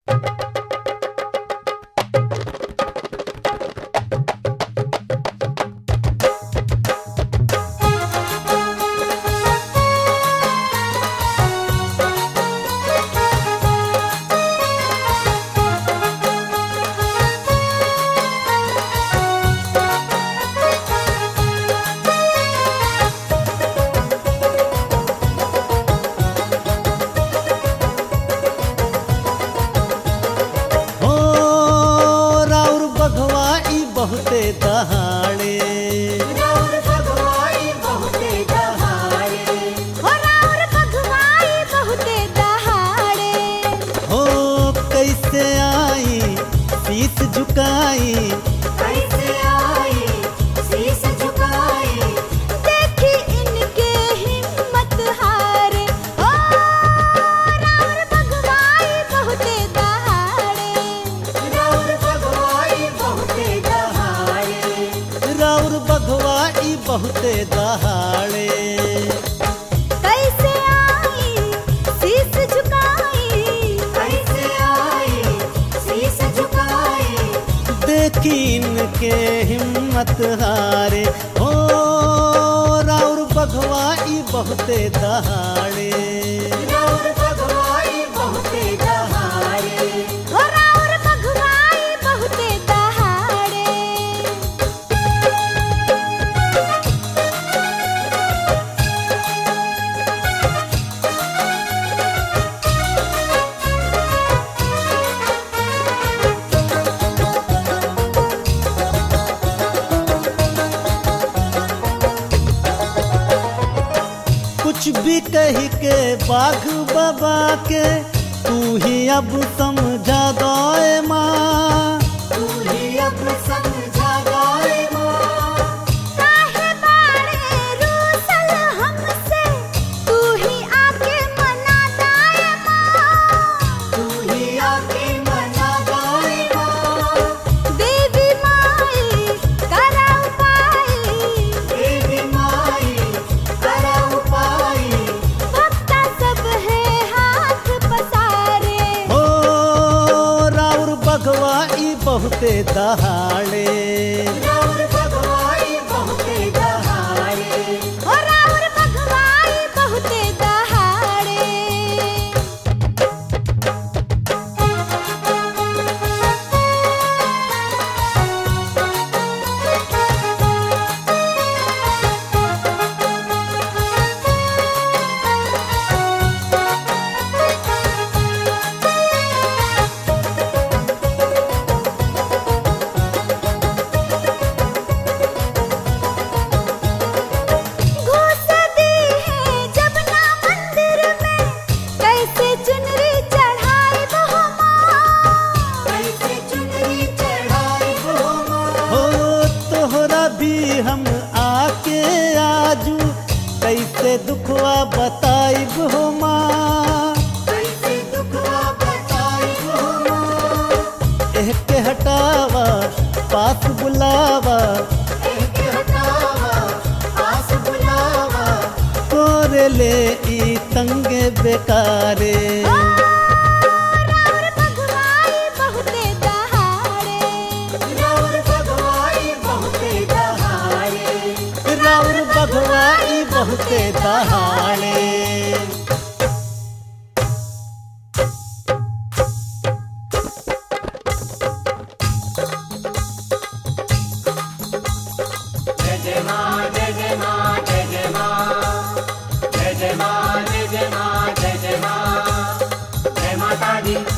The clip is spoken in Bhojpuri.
बहुते दहाड़े राउर भगवाई बहुते दहाड़े हो राउर भगवाई बहुते दहाड़े हो कैसे आई शीस झुकाई कैसे आई शीस झुकाई देखी इनके हिम्मत हारे हो राउर भगवाई बहुते दहाड़े राउर भगवाई बहुते राउर बघवाई बहुते दहाड़े कैसे आई शीस झुकाई कैसे आई शीस झुकाई देखी इनके हिम्मत हारे हो राउर बघवाई बहुते दहाड़े राउर भगवाई बहुते दहाड़े हो राउर भगवाई बहुते दहाड़े कुछ भी कही के बाघ बाबा के तू ही अब समझा दोए माँ तू ही अब समझा गए माँ काहे बाड़े रूसल हमसे तू ही आके मना दाए माँ तू ही आके मना दाए माँ देवी माई करा उपाय देवी माई करा उपाय भक्ता सब है हाथ पसारे हो राउर बघवाई बहुते दहाड़े राउर भगवाई बहुते दहाड़े हो राउर भगवाई बहुते दहाड़े घूस दी है जब ना मंदिर में कैसे चुनरी चढ़ाई वो माँ कैसे चुनरी चढ़ाई वो माँ हो तोहरा भी हम आके आजू कैसे दुखवा बताइब हो माँ कैसे दुखवा बताई वो माँ एह के हटावा पास बुलावा एक हटावा पास बुलावा तोरे ले ई तंगे बेकारे राउर भगवाई बहुते दहाड़े राउर भगवाई बहुते दहाड़े राउर बघवाई बहुते दहाड़े जय जय माँ जय जय माँ जय जय माँ जय जय माँ जय जय माँ जय जय माँ जय माता दी